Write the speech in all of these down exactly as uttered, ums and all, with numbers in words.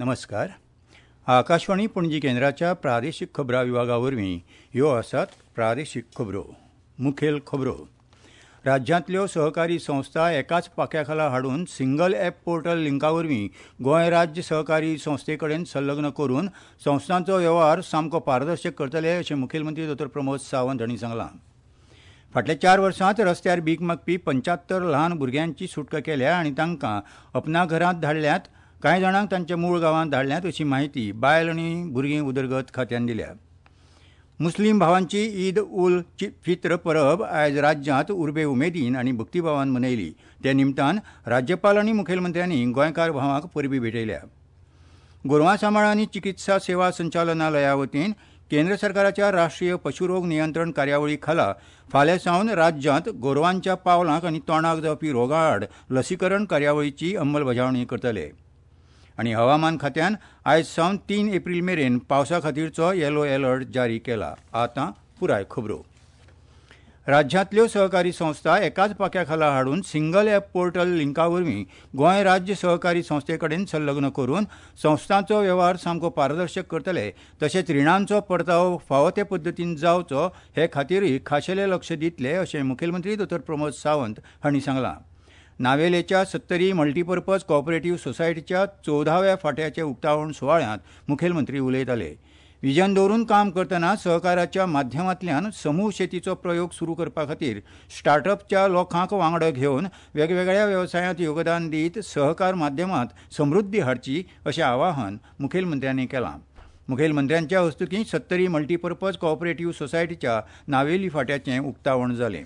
नमस्कार. आकाशवाणी पणजी केंद्राच्या प्रादेशीक खबरां विभागा वरवीं ह्यो आसात प्रादेशीक खबरो. मुखेल खबरो. राज्यांतल्यो सहकारी संस्था एकाच पाक्या खाला हाडून सिंगल ॲप पोर्टल लिंका वरवीं गोंय राज्य सहकारी संस्थे कडेन संलग्न करून संस्थांचो वेव्हार सामको पारदर्शक करतले अशें मुखेलमंत्री डॉ प्रमोद सावंत हांणी सांगलां. फाटल्या चार वर्सांत रस्त्यार भीक मागपी पंच्यात्तर ल्हान भुरग्यांची सुटका केल्या आनी तांकां अपना घरांत धाडल्यात. कांय जाणांक तांच्या मूळ गांवांत धाडल्यात अशी माहिती बायल आनी भुरगीं उदरगत खात्यान दिल्या. मुस्लीम भावांची ईद उल फित्र परब आयज राज्यांत उर्बे उमेदीन आनी भक्तीभावान मनयली. ते निमतान राज्यपाल आनी मुखेलमंत्र्यांनी गोंयकार भावांक परबी भेटयल्या. गोरवां सांबाळ आनी चिकित्सा सेवा संचालनालया वतीन केंद्र सरकाराच्या राष्ट्रीय पशुरोग नियंत्रण कार्यावळी खाला फाल्यां सावन राज्यांत गोरवांच्या पावलांक आनी तोंडाक जावपी रोगां आड लसीकरण कार्यावळीची अंमलबजावणी करतले. आनी हवामान खात्यान आयज सावन तीन एप्रील मेरेन पावसा खातीरचो येलो अलर्ट जारी केला. आतां पुराय खबरो. राज्यांतल्यो सहकारी संस्था एकाच पाक्या खाला हाडून सिंगल ॲप पोर्टल लिंका वरवीं गोंय राज्य सहकारी संस्थे कडेन संलग्न करून संस्थांचो वेव्हार सामको पारदर्शक करतले. तशेंच रिणांचो परतावो फावो ते पद्दतीन जावचो हे खातीरय खाशेलें लक्ष दितले अशें मुखेलमंत्री डॉ प्रमोद सावंत हांणी सांगलां. नावेलेच्या सत्तरी मल्टीपर्पज कोऑपरेटिव्ह सोसायटीच्या चवदाव्या फांट्याचे उक्तावण सुवाळ्यांत मुखेलमंत्री उलयताले. विजन दवरून काम करतना सहकाराच्या माध्यमांतल्यान समूह शेतीचो प्रयोग सुरू करपा खातीर स्टार्टअपच्या लोकांक वांगडा घेवन वेगवेगळ्या वेवसायांत योगदान दीत सहकार माध्यमांत समृद्धी हाडची अशें आवाहन मुखेलमंत्र्यांनी केलां. मुखेलमंत्र्यांच्या हस्तुकीं सत्तरी मल्टीपर्पज कोऑपरेटिव्ह सोसायटीच्या नावेली फांट्याचें उक्तावण जालें.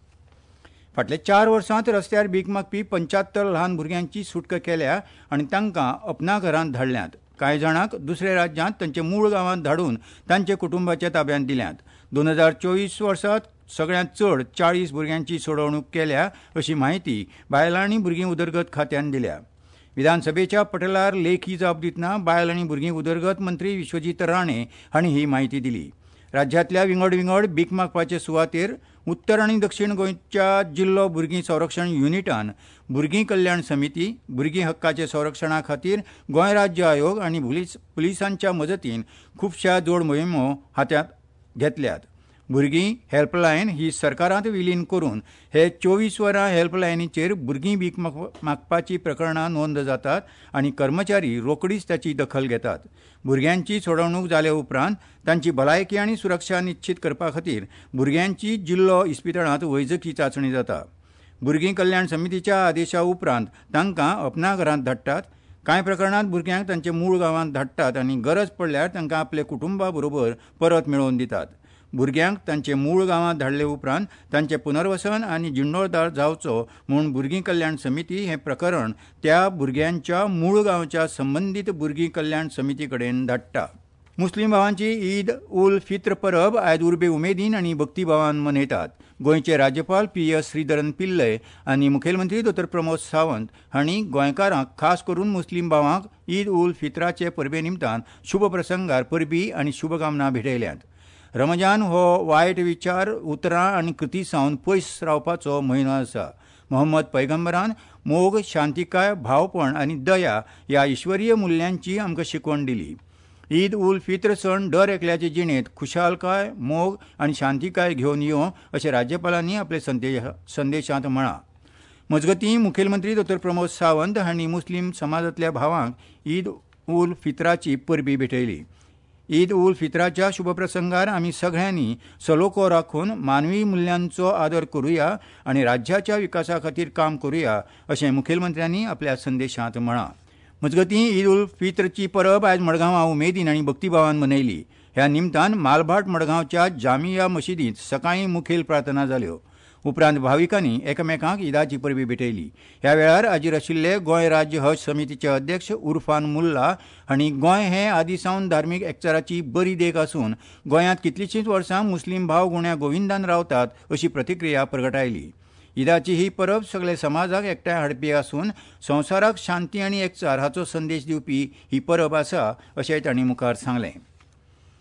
फाटल्या चार वर्सांत रस्त्यार भीक मागपी पंच्यात्तर ल्हान भुरग्यांची सुटका केल्या आनी तांकां अपना घरांत धाडल्यात. कांय जाणांक दुसऱ्या राज्यांत तांच्या मूळ गांवांत धाडून तांच्या कुटुंबाच्या ताब्यांत दिल्यात. दोन हजार चोवीस वर्सांत सगळ्यांत चड चाळीस भुरग्यांची सोडवणूक केल्या अशी माहिती बायलां आनी भुरगीं उदरगत खात्यान दिल्या. विधानसभेच्या पटलार लेखी जाप दितना बायल आनी भुरगीं उदरगत मंत्री विश्वजीत राणे हांणी ही माहिती दिली. राज्यांतल्या विंगड विंगड भीक मागपाचे सुवातेर उत्तर आनी दक्षिण गोंयच्या जिल्लो भुरगीं संरक्षण युनिटान भुरगीं कल्याण समिती, भुरगीं हक्काचे संरक्षणा खातीर गोंय राज्य आयोग आनी पुलीस पुलिसांच्या मजतीन खुबश्या जोड मोहिमो हातांत घेतल्यात. भुरगीं हेल्पलायन ही सरकारांत विलीन करून हे चोवीस वरां हेल्पलायनीचेर भुरगीं भीक मागपाची प्रकरणां नोंद जातात आनी कर्मचारी रोखडीच ताची दखल घेतात. भुरग्यांची सोडवणूक जाले उपरांत तांची भलायकी आनी सुरक्षा निश्चित करपा खातीर भुरग्यांची जिल्लो इस्पितळांत वैजकी चांचणी जाता. भुरगीं कल्याण समितीच्या आदेशा उपरांत तांकां अपना घरांत धाडटात. कांय प्रकरणांत भुरग्यांक तांच्या मूळ गांवांत धाडटात आनी गरज पडल्यार तांकां आपले कुटुंबा बरोबर परत मेळोवन दितात. भुरग्यांक तांचे मूळ गांवांत धाडले उपरांत तांचे पुनर्वसन आनी जिण्णोदार जावचो म्हूण भुरगीं कल्याण समिती हें प्रकरण त्या भुरग्यांच्या मूळ गांवच्या संबंदीत भुरगीं कल्याण समिती कडेन धाडटा. मुस्लीम भावांची ईद उल फित्र परब आयज उर्बे उमेदीन आनी भक्तीभावान मनयतात. गोंयचे राज्यपाल पी एस श्रीधरन पिल्लय आनी मुखेलमंत्री डॉ प्रमोद सावंत हांणी गोंयकारांक खास करून मुस्लीम भावांक ईद उल फित्राचे परबे निमतान शुभ प्रसंगार परबी आनी शुभकामना भेटयल्यात. रमजान हो वायट विचार, उतरां आनी कृती सावन पयस रावपाचो म्हयनो आसा. मोहम्मद पैगंबरान मोग, शांतिकाय, भावपण आनी दया ह्या ईश्वरीय मुल्यांची आमकां शिकवण दिली. ईद उल फित्र सण दर एकल्याचे जिणेंत खुशालकाय, मोग आनी शांतिकाय घेवन यो अशें राज्यपालांनी आपले संदेश संदेशांत म्हळां. मजगतीं मुखेलमंत्री डॉ प्रमोद सावंत हांणी मुस्लीम समाजांतल्या भावांक ईद उल फित्राची परबी भेटयली. ईद उल फित्राच्या शुभप्रसंगार आमी सगळ्यांनी सलोखो राखून मानवी मुल्यांचो आदर करुया आनी राज्याच्या विकासा खातीर काम करुया अशें मुखेलमंत्र्यांनी आपल्या संदेशांत म्हळां. मजगतीं ईद उल फित्रची परब आयज मडगांवां उमेदीन आनी भक्तीभावान मनयली. ह्या निमतान मालभाट मडगांवच्या जामिया मशिदींत सकाळीं मुखेल प्रार्थना जाल्यो. उपरांत भाविकांनी एकामेकांक ईदाची परबी भेटयली. ह्या वेळार हाजीर आशिल्ले गोंय राज्य हज समितीचे अध्यक्ष उर्फान मुल्ला हांणी गोंय हें आदीसावन धार्मीक एकचाराची बरी देख आसून गोंयांत कितलींशींच वर्सां मुस्लीम भाव गुण्या गोविंदान रावतात अशी प्रतिक्रिया प्रगटायली. ईदाची ही परब सगळे समाजाक एकठांय हाडपी आसून संवसाराक शांती आनी एकचार हाचो संदेश दिवपी ही परब आसा अशेंय तांणी मुखार सांगलें.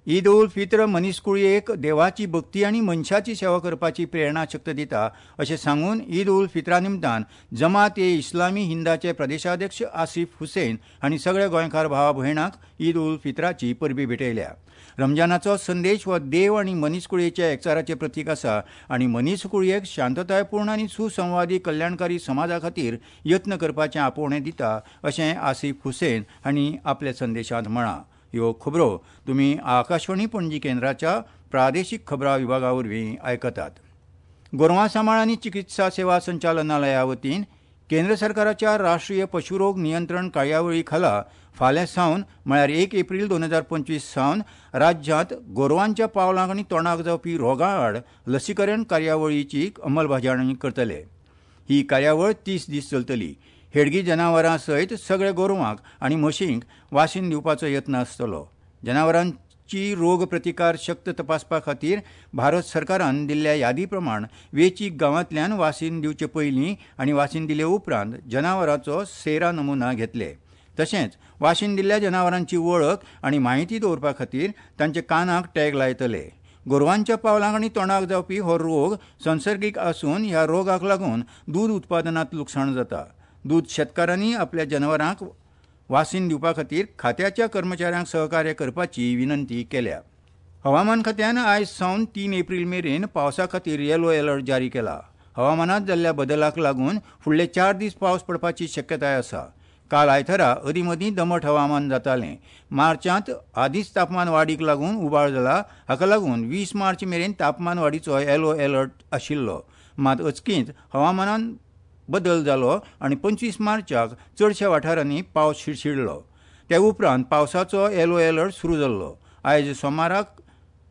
ईद उल फित्र मनीसकुळयेक देवाची भक्ती आनी मनशाची सेवा करपाची प्रेरणा शक्त दिता अशें सांगून ईद उल फित्रा निमतान जमात ए इस्लामी हिंदाचे प्रदेशाध्यक्ष आसिफ हुसैन हांणी सगळ्या गोंयकार भावा भयणांक ईद उल फित्राची परबी भेटयल्या. रमजानाचो संदेश हो देव आनी मनीसकुळयेच्या एकचाराचें प्रतीक आसा आनी मनीसकुळयेक शांततायपूर्ण आनी सुसंवादी कल्याणकारी समाजा खातीर यत्न करपाचें आपोवणें दिता अशें आसिफ हुसैन हांणी आपल्या संदेशांत म्हळां. ह्यो खबरो तुमी आकाशवाणी पणजी केंद्राच्या प्रादेशीक खबरां विभागा वरवीं आयकतात. गोरवां सांबाळ आनी चिकित्सा सेवा संचालनालया वतीन केंद्र सरकाराच्या राष्ट्रीय पशुरोग नियंत्रण कार्यावळी खाला फाल्यां सावन म्हळ्यार एक एप्रील दोन हजार पंचवीस सावन राज्यांत गोरवांच्या पावलांक आनी तोंडाक जावपी रोगां आड लसीकरण कार्यावळीची अंमलबजावणी करतले. ही कार्यावळ तीस दीस चलतली. हेडगी जनावरां सयत सगळ्या गोरवांक आनी म्हशींक वासीन दिवपाचो यत्न आसतलो. जनावरांची रोग प्रतिकार शक्त तपासपा खातीर भारत सरकारान दिल्ल्या यादी प्रमाण वेंचीक गांवांतल्यान वासीन दिवचे पयलीं आनी वासीन दिले उपरांत जनावरांचो सेरा नमुना घेतले. तशेंच वासीन दिल्ल्या जनावरांची वळख आनी म्हायती दवरपा खातीर तांच्या कानाक टॅग लायतले. गोरवांच्या पावलांक आनी तोंडाक जावपी हो रोग संसर्गीक आसून ह्या रोगाक लागून दूद उत्पादनांत लुकसाण जाता. दूद शेतकारांनी आपल्या जनावरांक वासीन दिवपा खातीर खात्याच्या कर्मचाऱ्यांक सहकार्य करपाची विनंती केल्या. हवामान खात्यान आयज सावन तीन एप्रील मेरेन पावसा खातीर येलो अलर्ट जारी केला. हवामानात जाल्ल्या बदलाक लागून फुडले चार दीस पावस पडपाची शक्यताय आसा. काल आयतारा अदीमदीं दमट हवामान जातालें. मार्चांत आदींच तापमान वाडीक लागून उबाळ जाला. हाका लागून वीस मार्च मेरेन तापमान वाडीचो येलो अलर्ट आशिल्लो. मात अचकीत हवामानान बदल जालो आनी पंचवीस मार्चाक चडशा वाठारांनी पावस शिरशिरलो. ते उपरांत पावसाचो येलो अलर्ट सुरू जाल्लो. आयज सोमाराक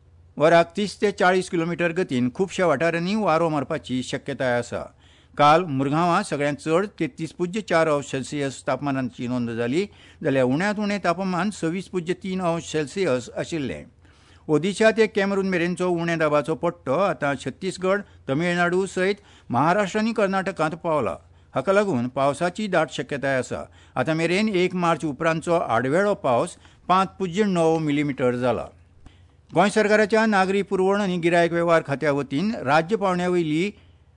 वराक तीस ते चाळीस किलोमीटर गतीन खुबश्या वाठारांनी वारो मारपाची शक्यताय आसा. काल मुरगांवां सगळ्यांत चड तेत्तीस पुज्य चार अंश सेल्सियस तापमानाची नोंद जाली जाल्यार उण्यांत उणें तापमान सव्वीस पुज्य तीन अंश सेल्सियस आशिल्लें. ओदिशा ते कॅमरून मेरेनचो उण्या दाबाचो पट्टो आतां छत्तीसगड, तमिळनाडू सयत महाराष्ट्र आनी कर्नाटकांत पावला. हाका लागून पावसाची दाट शक्यताय आसा. आतां मेरेन एक मार्च उपरांतचो आडवेळो पावस पांच पुज्य णव मिलीमीटर जाला. गोंय सरकाराच्या नागरी पुरवण आनी गिरायक वेव्हार खात्या वतीन राज्य पावंड्या वयली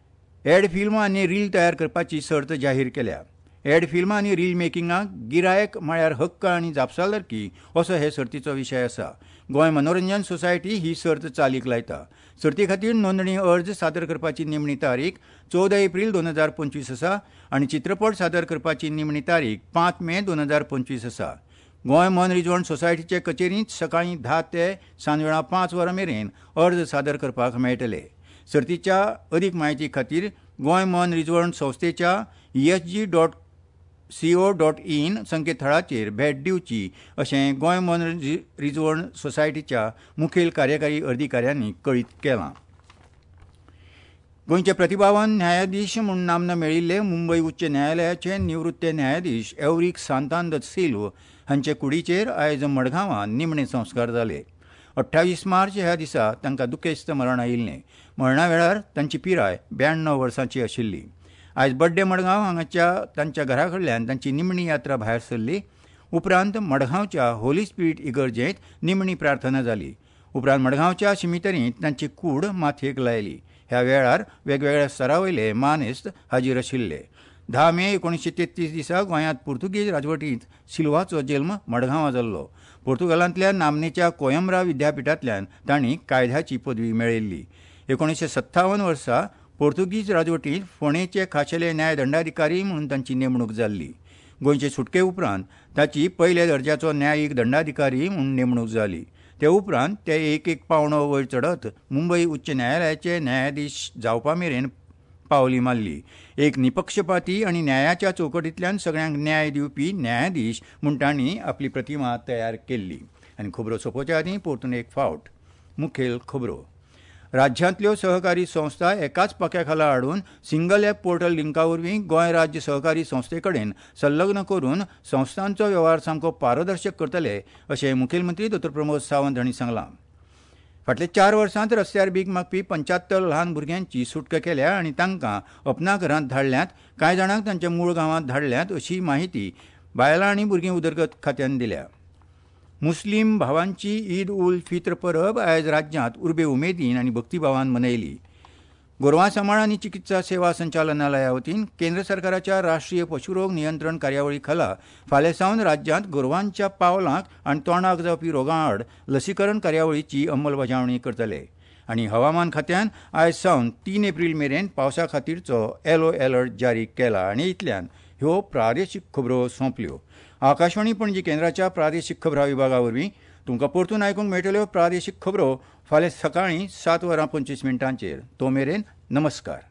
एड फिल्मां आनी रील तयार करपाची सर्त जाहीर केल्या. एड फिल्मां आनी रील मेकिंगाक गिरायक म्हळ्यार हक्क आनी जापसालदारकी असो हे सर्तीचो विशय आसा. गोंय मनोरंजन सोसायटी ही सर्त चालीक लायता. सर्ती खातीर नोंदणी अर्ज सादर करपाची निमणी तारीख चवदा एप्रील दोन हजार पंचवीस आसा आनी चित्रपट सादर करपाची निमणी तारीख पांच मे दोन हजार पंचवीस आसा. गोंय मनरिजवण सोसायटीचे कचेरींत सकाळीं धा ते सांजवेळा पांच वरां मेरेन अर्ज सादर करपाक मेळटले. सर्तीच्या अदीक म्हायती खातीर गोंय मनरिजवण संस्थेच्या ESG dot co dot in संकेतथळाचेर भेट दिवची अशें गोंय मनरिजवण सोसायटीच्या मुखेल कार्यकारी अधिकाऱ्यांनी कळीत केलां. गोंयचे प्रतिभावान न्यायाधीश म्हूण नामना मेळिल्ले मुंबय उच्च न्यायालयाचे निवृत्त न्यायाधीश एवरीक सांतांद सिल्व हांचे कुडीचेर आयज मडगांवां निमणे संस्कार जाले. अठ्ठावीस मार्च ह्या दिसा तांकां दुखेस्त मरण आयिल्लें. मरणा वेळार तांची पिराय ब्याण्णव वर्सांची आशिल्ली. आयज बड्डे मडगांव हांगाच्या तांच्या घरा कडल्यान तांची निमणी यात्रा भायर सरली. उपरांत मडगांवच्या होली स्पिरीट इगर्जेंत निमणी प्रार्थना जाली. उपरांत मडगांवच्या शिमितरींत तांची कूड माथयेक लायली. ह्या वेळार वेगवेगळ्या स्तरावयले मानेस्त हाजीर आशिल्ले. धा मे एकोणीशे तेत्तीस दिसा गोंयांत पुर्तुगेज राजवटींत सिल्वाचो जल्म मडगांवां जाल्लो. पुर्तुगालांतल्या नामनेच्या कोयंब्रा विद्यापिठांतल्यान तांणी कायद्याची पदवी मेळयल्ली. एकोणीशे सत्तावन वर्सा पोर्तुगीज राजवटींत फोंडेचे खाशेले न्यायदंडाधिकारी म्हणून तांची नेमणूक जाल्ली. गोंयचे सुटके उपरांत ताची पयल्या दर्ज्याचो न्यायीक दंडाधिकारी म्हणून नेमणूक जाली. ते उपरांत ते एक एक पावंडो वयर चडत मुंबय उच्च न्यायालयाचे न्यायाधीश जावपा मेरेन पावली मारली. एक निपक्षपाती आनी न्यायाच्या चौकटींतल्यान सगळ्यांक न्याय दिवपी न्यायाधीश म्हूण तांणी आपली प्रतिमा तयार केल्ली. आनी खबरो सोंपोवच्या आदीं परतून एक फावट मुखेल खबरो. राज्यांतल्यो सहकारी संस्था एकाच पाक्या खाला हाडून सिंगल ॲप पोर्टल लिंका वरवीं गोंय राज्य सहकारी संस्थे कडेन संलग्न करून संस्थांचो वेव्हार सामको पारदर्शक करतले अशें मुखेलमंत्री डॉ प्रमोद सावंत हांणी सांगलां. फाटल्या चार वर्सांत रस्त्यार भीक मागपी पंच्यात्तर ल्हान भुरग्यांची सुटका केल्या आनी तांकां अपना घरांत धाडल्यात. कांय जाणांक तांच्या मूळ गांवांत धाडल्यात अशी माहिती बायलां आनी भुरगीं उदरगत खात्यान दिल्या. मुस्लीम भावांची ईद उल फित्र परब आयज राज्यांत उर्बे उमेदीन आनी भक्तिभावान मनयली. गोरवां सांबाळ आनी चिकित्सा सेवा संचालनालया वतीन केंद्र सरकाराच्या राष्ट्रीय पशुरोग नियंत्रण कार्यावळी खाला फाल्यां सावन राज्यांत गोरवांच्या पावलांक आनी तोंडाक जावपी रोगां आड लसीकरण कार्यावळीची अंमलबजावणी करतले. आनी हवामान खात्यान आयज सावन तीन एप्रील मेरेन पावसा खातीरचो येलो अलर्ट जारी केला. आनी इतल्यान ह्यो प्रादेशीक खबरो सोंपल्यो. आकाशवाणी पणजी केंद्राच्या प्रादेशीक खबरां विभागा वरवीं तुमकां परतून आयकूंक मेळटल्यो प्रादेशीक खबरो फाल्यां सकाळीं सात वरां पंचवीस मिनटांचेर. तो मेरेन नमस्कार.